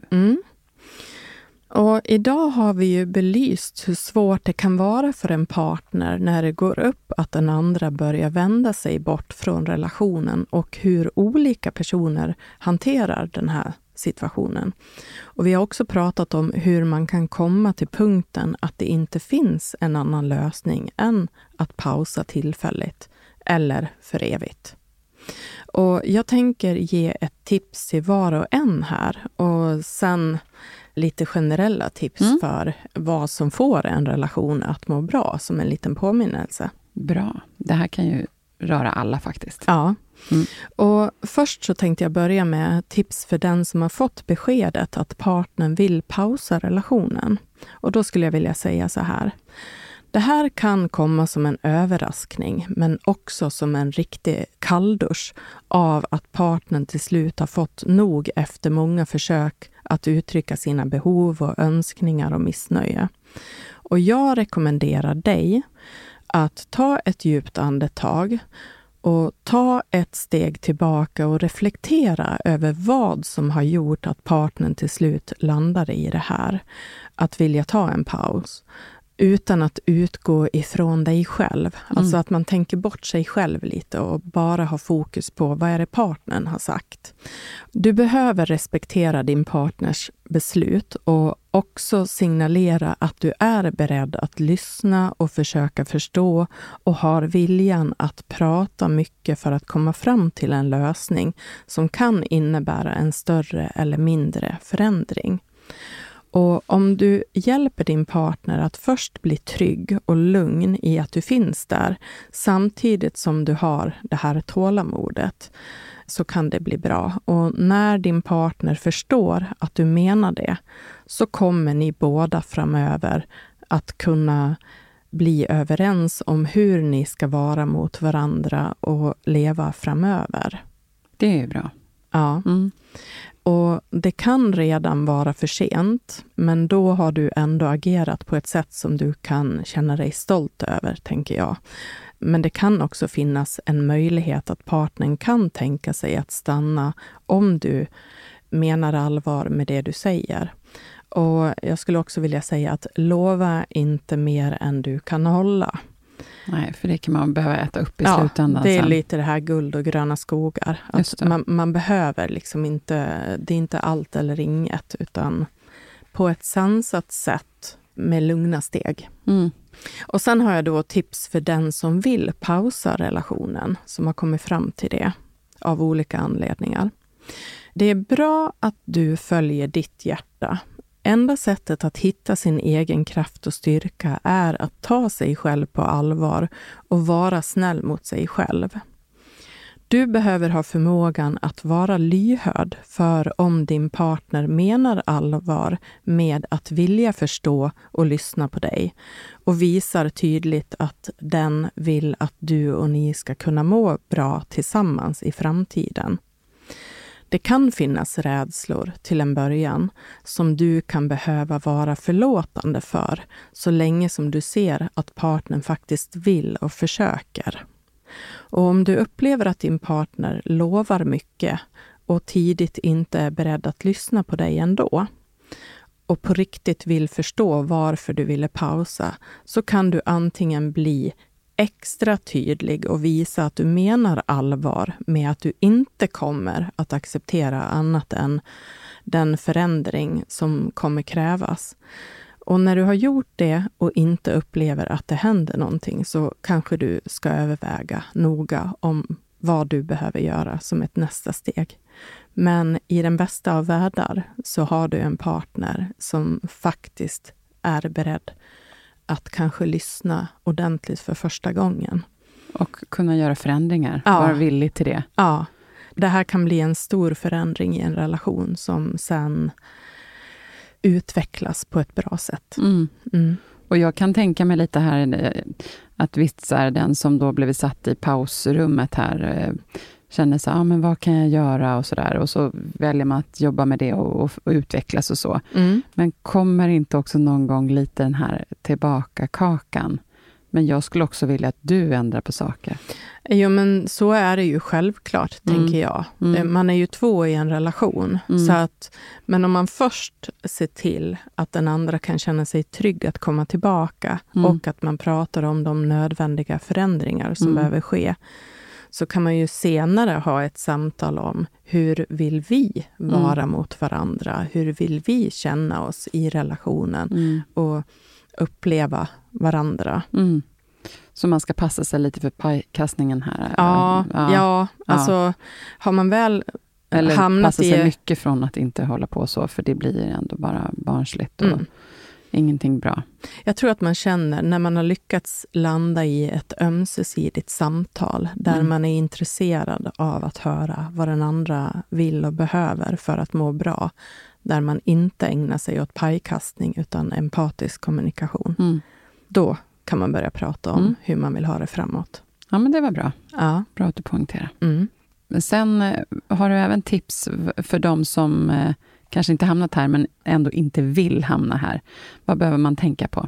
Och idag har vi ju belyst hur svårt det kan vara för en partner när det går upp att den andra börjar vända sig bort från relationen, och hur olika personer hanterar den här situationen. Och vi har också pratat om hur man kan komma till punkten att det inte finns en annan lösning än att pausa tillfälligt eller för evigt. Och jag tänker ge ett tips till var och en här, och sen lite generella tips för vad som får en relation att må bra, som en liten påminnelse. Bra. Det här kan ju röra alla faktiskt. Ja. Och först så tänkte jag börja med tips för den som har fått beskedet att partnern vill pausa relationen. Och då skulle jag vilja säga så här. Det här kan komma som en överraskning, men också som en riktig kalldusch av att partnern till slut har fått nog efter många försök att uttrycka sina behov och önskningar och missnöje. Och jag rekommenderar dig att ta ett djupt andetag och ta ett steg tillbaka och reflektera över vad som har gjort att partnern till slut landade i det här. Att vilja ta en paus. Utan att utgå ifrån dig själv. Alltså att man tänker bort sig själv lite och bara har fokus på vad är det partnern har sagt. Du behöver respektera din partners beslut och också signalera att du är beredd att lyssna och försöka förstå och har viljan att prata mycket för att komma fram till en lösning som kan innebära en större eller mindre förändring. Och om du hjälper din partner att först bli trygg och lugn i att du finns där, samtidigt som du har det här tålamodet, så kan det bli bra. Och när din partner förstår att du menar det, så kommer ni båda framöver att kunna bli överens om hur ni ska vara mot varandra och leva framöver. Det är bra. Ja. Och det kan redan vara för sent, men då har du ändå agerat på ett sätt som du kan känna dig stolt över, tänker jag. Men det kan också finnas en möjlighet att partnern kan tänka sig att stanna om du menar allvar med det du säger. Och jag skulle också vilja säga att lova inte mer än du kan hålla. Nej, för det kan man behöva äta upp i slutändan. Det är sen. Lite det här guld och gröna skogar. Att man behöver liksom inte, det är inte allt eller inget, utan på ett sansat sätt med lugna steg. Och sen har jag då tips för den som vill pausa relationen, som har kommit fram till det av olika anledningar. Det är bra att du följer ditt hjärta. Enda sättet att hitta sin egen kraft och styrka är att ta sig själv på allvar och vara snäll mot sig själv. Du behöver ha förmågan att vara lyhörd för om din partner menar allvar med att vilja förstå och lyssna på dig, och visar tydligt att den vill att du och ni ska kunna må bra tillsammans i framtiden. Det kan finnas rädslor till en början som du kan behöva vara förlåtande för, så länge som du ser att partnern faktiskt vill och försöker. Och om du upplever att din partner lovar mycket och tidigt inte är beredd att lyssna på dig ändå, och på riktigt vill förstå varför du ville pausa, så kan du antingen bli extra tydlig och visa att du menar allvar med att du inte kommer att acceptera annat än den förändring som kommer krävas. Och när du har gjort det och inte upplever att det händer någonting, så kanske du ska överväga noga om vad du behöver göra som ett nästa steg. Men i den bästa av världar så har du en partner som faktiskt är beredd att kanske lyssna ordentligt för första gången. Och kunna göra förändringar, vara villig till det. Ja, det här kan bli en stor förändring i en relation som sen utvecklas på ett bra sätt. Och jag kan tänka mig lite här att visst är den som då blev satt i pausrummet här känner så men vad kan jag göra och sådär. Och så väljer man att jobba med det och utvecklas och så. Men kommer inte också någon gång lite den här tillbaka-kakan? Men jag skulle också vilja att du ändrar på saker. Jo, men så är det ju självklart, tänker jag. Man är ju 2 i en relation. Så att, men om man först ser till att den andra kan känna sig trygg att komma tillbaka och att man pratar om de nödvändiga förändringar som behöver ske, så kan man ju senare ha ett samtal om hur vill vi vara mot varandra? Hur vill vi känna oss i relationen och uppleva varandra? Så man ska passa sig lite för pajkastningen här? Ja. Alltså har man väl eller hamnat passa sig mycket från att inte hålla på så, för det blir ändå bara barnsligt och ingenting bra. Jag tror att man känner när man har lyckats landa i ett ömsesidigt samtal där man är intresserad av att höra vad den andra vill och behöver för att må bra, där man inte ägnar sig åt pajkastning utan empatisk kommunikation. Då kan man börja prata om hur man vill ha det framåt. Ja, men det var bra. Ja. Bra att du poängterar. Men sen har du även tips för de som kanske inte hamnat här men ändå inte vill hamna här. Vad behöver man tänka på?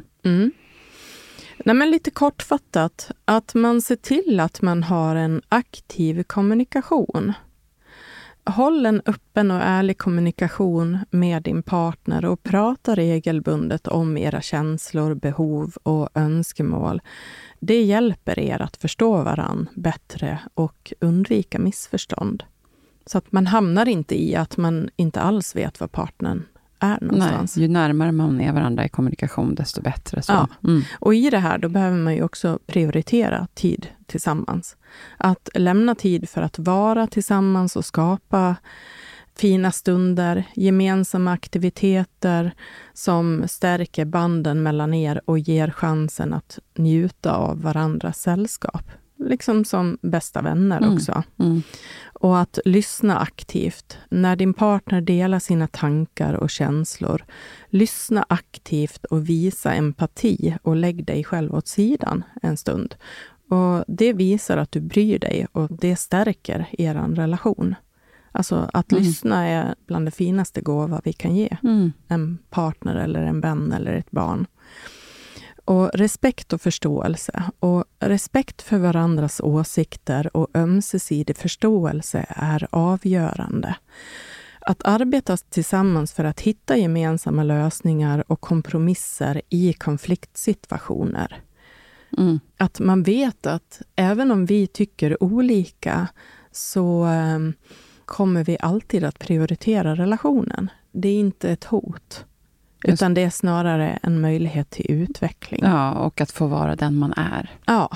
Nej, men lite kortfattat, att man ser till att man har en aktiv kommunikation. Håll en öppen och ärlig kommunikation med din partner och prata regelbundet om era känslor, behov och önskemål. Det hjälper er att förstå varann bättre och undvika missförstånd. Så att man hamnar inte i att man inte alls vet vad partnern är någonstans. Nej, ju närmare man är varandra i kommunikation desto bättre. Så. Ja. Och i det här då behöver man ju också prioritera tid tillsammans. Att lämna tid för att vara tillsammans och skapa fina stunder, gemensamma aktiviteter som stärker banden mellan er och ger chansen att njuta av varandras sällskap. Liksom som bästa vänner också. Och att lyssna aktivt. När din partner delar sina tankar och känslor, lyssna aktivt och visa empati och lägg dig själv åt sidan en stund. Och det visar att du bryr dig och det stärker er relation. Alltså att lyssna är bland det finaste gåva vi kan ge en partner eller en vän eller ett barn. Och respekt och förståelse. Och respekt för varandras åsikter och ömsesidig förståelse är avgörande. Att arbeta tillsammans för att hitta gemensamma lösningar och kompromisser i konfliktsituationer. Att man vet att även om vi tycker olika så kommer vi alltid att prioritera relationen. Det är inte ett hot. Utan det är snarare en möjlighet till utveckling. Ja, och att få vara den man är. Ja.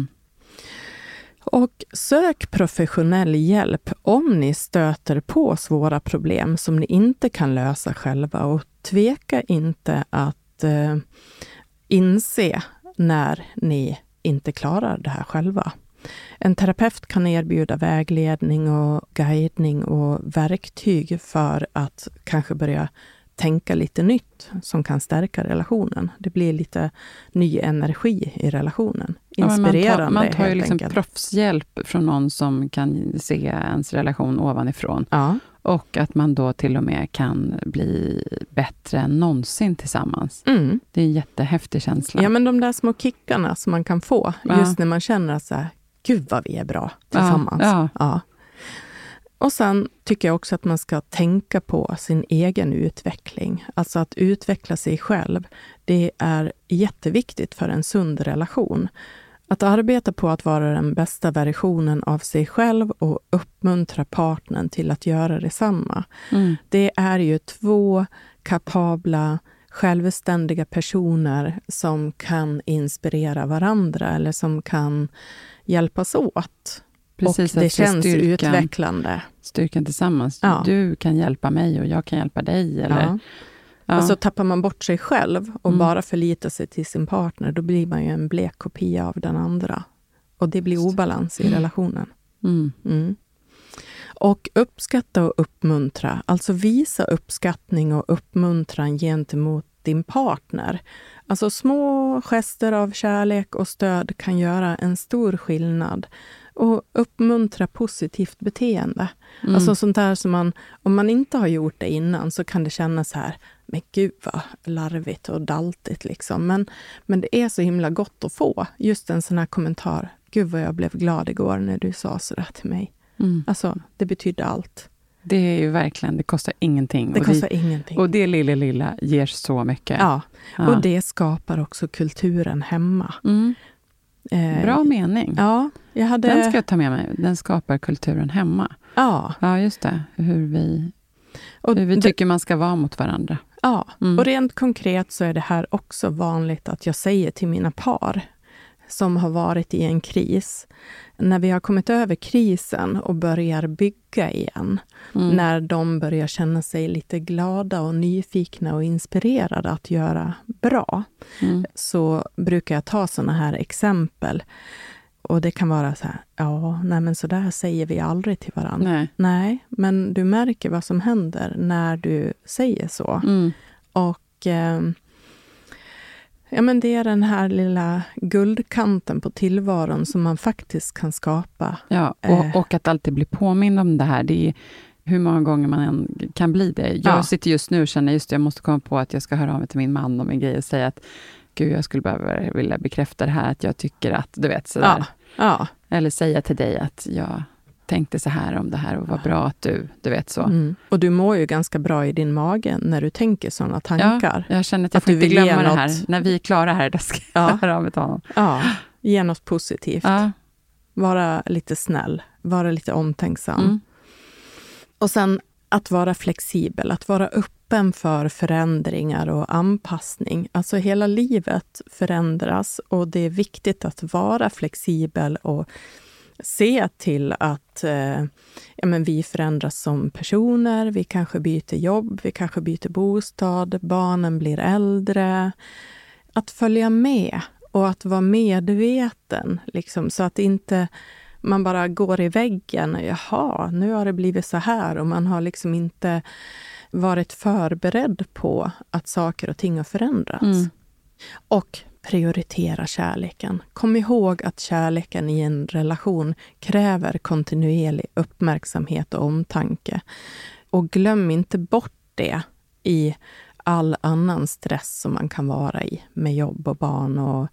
Och sök professionell hjälp om ni stöter på svåra problem som ni inte kan lösa själva. Och tveka inte att inse när ni inte klarar det här själva. En terapeut kan erbjuda vägledning och guidning och verktyg för att kanske börja tänka lite nytt som kan stärka relationen. Det blir lite ny energi i relationen. Inspirerande. Ja, man tar ju liksom proffshjälp från någon som kan se ens relation ovanifrån. Ja. Och att man då till och med kan bli bättre än någonsin tillsammans. Det är en jättehäftig känsla. Ja, men de där små kickarna som man kan få just när man känner att så här, gud vad vi är bra tillsammans. Ja. Och sen tycker jag också att man ska tänka på sin egen utveckling. Alltså att utveckla sig själv, det är jätteviktigt för en sund relation. Att arbeta på att vara den bästa versionen av sig själv och uppmuntra partnern till att göra detsamma. Det är ju 2 kapabla, självständiga personer som kan inspirera varandra eller som kan hjälpas åt. Precis, och det känns utvecklande. Styrkan tillsammans. Ja. Du kan hjälpa mig och jag kan hjälpa dig. Eller? Ja. Ja. Och så tappar man bort sig själv och bara förlitar sig till sin partner. Då blir man ju en blek kopia av den andra. Och det blir obalans i relationen. Och uppskatta och uppmuntra. Alltså visa uppskattning och uppmuntran gentemot din partner. Alltså små gester av kärlek och stöd kan göra en stor skillnad. Och uppmuntra positivt beteende. Alltså sånt där som om man inte har gjort det innan så kan det kännas så här, men gud vad larvigt och daltigt liksom. Men det är så himla gott att få just en sån här kommentar. Gud vad jag blev glad igår när du sa så där till mig. Alltså det betyder allt. Det är ju verkligen, det kostar ingenting. Det kostar ingenting. Och det lilla ger så mycket. Ja, och det skapar också kulturen hemma. Bra mening. Ja, Den ska jag ta med mig. Den skapar kulturen hemma. Ja, just det. Hur vi tycker man ska vara mot varandra. Ja, och rent konkret så är det här också vanligt att jag säger till mina par som har varit i en kris. När vi har kommit över krisen och börjar bygga igen. När de börjar känna sig lite glada och nyfikna och inspirerade att göra bra. Så brukar jag ta såna här exempel. Och det kan vara så här, men så där säger vi aldrig till varandra. Nej, men du märker vad som händer när du säger så. Och men det är den här lilla guldkanten på tillvaron som man faktiskt kan skapa. Ja, och att alltid bli påmind om det här. Det är hur många gånger man än kan bli det. Jag sitter just nu och känner jag måste komma på att jag ska höra av mig till min man om en grej och säga att gud, jag skulle vilja bekräfta det här, att jag tycker att, du vet, sådär. Ja. Eller säga till dig att jag tänkte så här om det här och vad bra att du vet så. Och du mår ju ganska bra i din mage när du tänker sådana tankar. Ja, jag känner att jag får inte glömma det här. När vi är klara här, då ska jag höra av mig till honom. Ja, ge något positivt. Ja. Vara lite snäll, vara lite omtänksam. Och sen att vara flexibel, att vara öppen för förändringar och anpassning. Alltså hela livet förändras och det är viktigt att vara flexibel och se till att vi förändras som personer, vi kanske byter jobb, vi kanske byter bostad, barnen blir äldre. Att följa med och att vara medveten, liksom, så att inte man bara går i väggen. Jaha, nu har det blivit så här och man har liksom inte varit förberedd på att saker och ting har förändrats. Och prioritera kärleken. Kom ihåg att kärleken i en relation kräver kontinuerlig uppmärksamhet och omtanke. Och glöm inte bort det i all annan stress som man kan vara i med jobb och barn och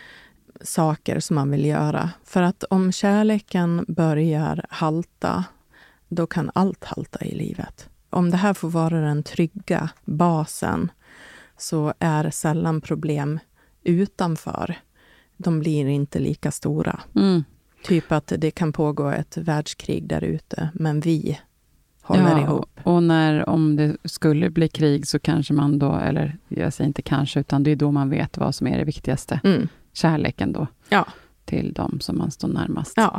saker som man vill göra. För att om kärleken börjar halta, då kan allt halta i livet. Om det här får vara den trygga basen så är sällan problem utanför. De blir inte lika stora. Typ att det kan pågå ett världskrig där ute, men vi håller ihop. Och om det skulle bli krig så kanske man då, eller jag säger inte kanske, utan det är då man vet vad som är det viktigaste. Kärleken då. Ja. Till dem som man står närmast. Ja.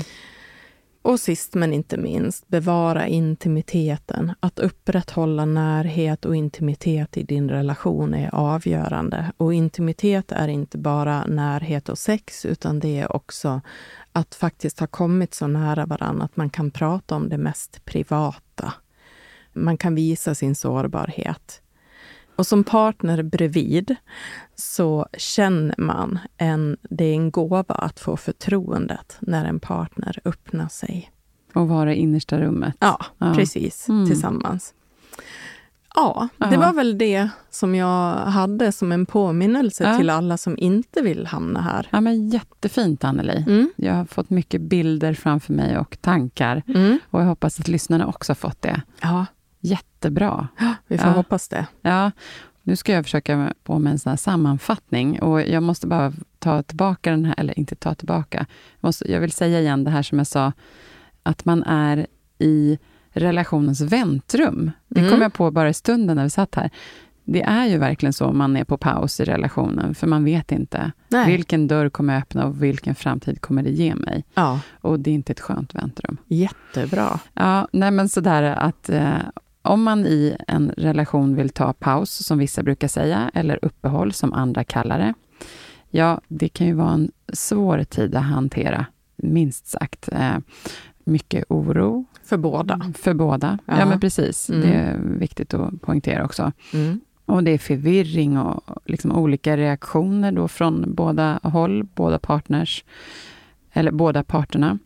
Och sist men inte minst, bevara intimiteten. Att upprätthålla närhet och intimitet i din relation är avgörande. Och intimitet är inte bara närhet och sex, utan det är också att faktiskt ha kommit så nära varandra att man kan prata om det mest privata. Man kan visa sin sårbarhet. Och som partner bredvid så känner man det är en gåva att få förtroendet när en partner öppnar sig. Och vara i innersta rummet. Ja, precis. Tillsammans. Ja, det var väl det som jag hade som en påminnelse till alla som inte vill hamna här. Ja, men jättefint, Anneli. Jag har fått mycket bilder framför mig och tankar. Och jag hoppas att lyssnarna också har fått det. Ja. Jättebra. Vi får hoppas det. Ja, nu ska jag försöka på med en sån här sammanfattning. Och jag måste bara ta tillbaka den här, eller inte ta tillbaka. Jag vill säga igen det här som jag sa, att man är i relationens väntrum. Det kom jag på bara i stunden när vi satt här. Det är ju verkligen så man är på paus i relationen, för man vet inte vilken dörr kommer jag öppna och vilken framtid kommer det ge mig. Ja. Och det är inte ett skönt väntrum. Jättebra. Ja, nej men sådär att om man i en relation vill ta paus, som vissa brukar säga, eller uppehåll som andra kallar det. Ja, det kan ju vara en svår tid att hantera, minst sagt. Mycket oro. För båda. För båda, ja men precis. Det är viktigt att poängtera också. Och det är förvirring och liksom olika reaktioner då från båda håll, båda partners, eller båda parterna.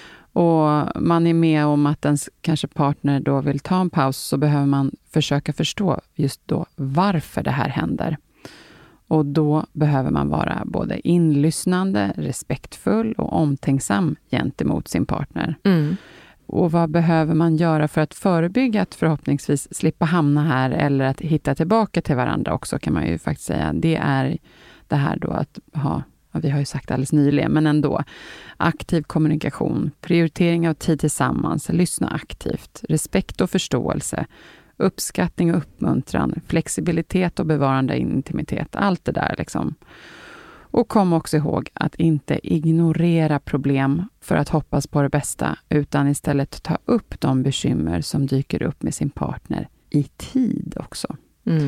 Och man är med om att ens kanske partner då vill ta en paus, så behöver man försöka förstå just då varför det här händer. Och då behöver man vara både inlyssnande, respektfull och omtänksam gentemot sin partner. Och vad behöver man göra för att förebygga att förhoppningsvis slippa hamna här, eller att hitta tillbaka till varandra också, kan man ju faktiskt säga. Det är det här då att ha, vi har ju sagt alldeles nyligen, men ändå, aktiv kommunikation, prioritering av tid tillsammans, lyssna aktivt, respekt och förståelse, uppskattning och uppmuntran, flexibilitet och bevarande intimitet, allt det där liksom. Och kom också ihåg att inte ignorera problem för att hoppas på det bästa, utan istället ta upp de bekymmer som dyker upp med sin partner i tid också.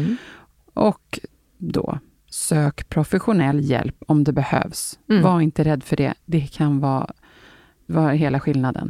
Och då, sök professionell hjälp om det behövs. Var inte rädd för det. Det kan vara hela skillnaden.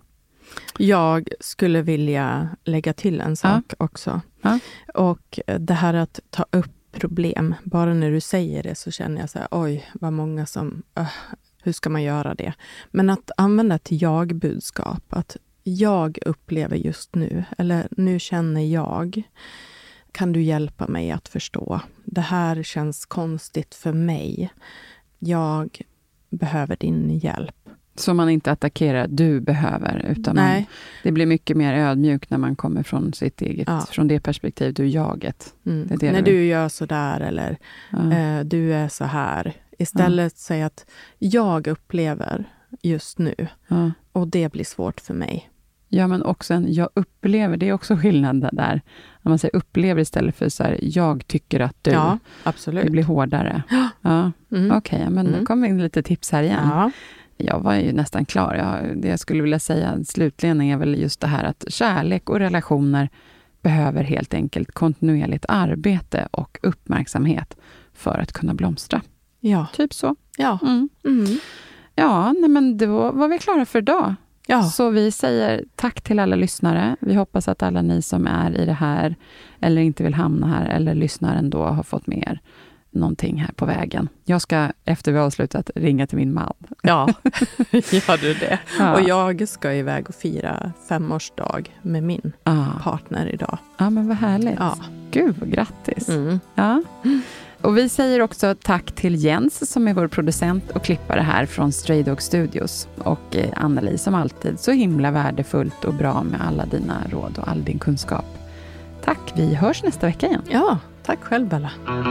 Jag skulle vilja lägga till en sak också. Och det här att ta upp problem. Bara när du säger det så känner jag så här, oj, vad många som, hur ska man göra det? Men att använda ett jag-budskap, att jag upplever just nu, eller nu känner jag, kan du hjälpa mig att förstå? Det här känns konstigt för mig. Jag behöver din hjälp. Så man inte attackerar du behöver, utan det blir mycket mer ödmjuk när man kommer från sitt eget, från det perspektiv, du jaget. Det när du gör så där, eller du är så här. Istället säga att jag upplever just nu, och det blir svårt för mig. Ja, men också jag upplever, det är också skillnad där. När man säger upplever istället för så här, jag tycker att du. Ja, absolut. Det blir hårdare. Ja. Okej, men nu kommer in lite tips här igen. Ja. Jag var ju nästan klar. Det jag skulle vilja säga slutligen är väl just det här att kärlek och relationer behöver helt enkelt kontinuerligt arbete och uppmärksamhet för att kunna blomstra. Ja. Typ så. Ja. Ja, nej, men då var vi klara för idag. Ja. Så vi säger tack till alla lyssnare. Vi hoppas att alla ni som är i det här eller inte vill hamna här eller lyssnar ändå har fått med er någonting här på vägen. Jag ska efter vi har avslutat ringa till min man. Ja, gör du det. Ja. Och jag ska iväg och fira 5-årsdag med min partner idag. Ja, men vad härligt. Ja. Gud, grattis. Ja. Och vi säger också tack till Jens som är vår producent och klippare här från Stray Dog Studios. Och Anneli som alltid så himla värdefullt och bra med alla dina råd och all din kunskap. Tack, vi hörs nästa vecka igen. Ja, tack själv Bella.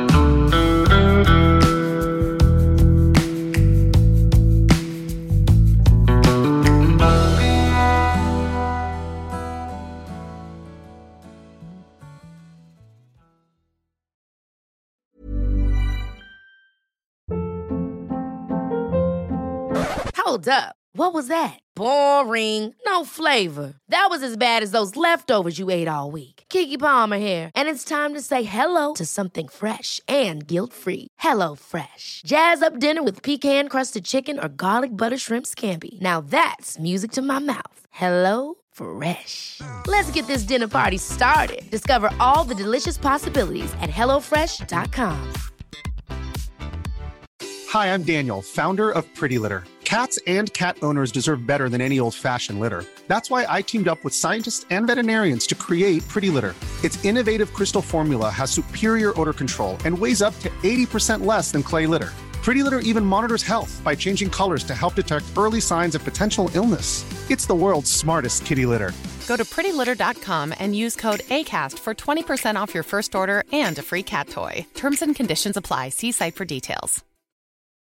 Hold up. What was that? Boring. No flavor. That was as bad as those leftovers you ate all week. Keke Palmer here, and it's time to say hello to something fresh and guilt-free. Hello Fresh. Jazz up dinner with pecan-crusted chicken or garlic butter shrimp scampi. Now that's music to my mouth. Hello Fresh. Let's get this dinner party started. Discover all the delicious possibilities at hellofresh.com. Hi, I'm Daniel, founder of Pretty Litter. Cats and cat owners deserve better than any old-fashioned litter. That's why I teamed up with scientists and veterinarians to create Pretty Litter. Its innovative Crystal formula has superior odor control and weighs up to 80% less than clay litter. Pretty Litter even monitors health by changing colors to help detect early signs of potential illness. It's the world's smartest kitty litter. Go to prettylitter.com and use code ACAST for 20% off your first order and a free cat toy. Terms and conditions apply. See site for details.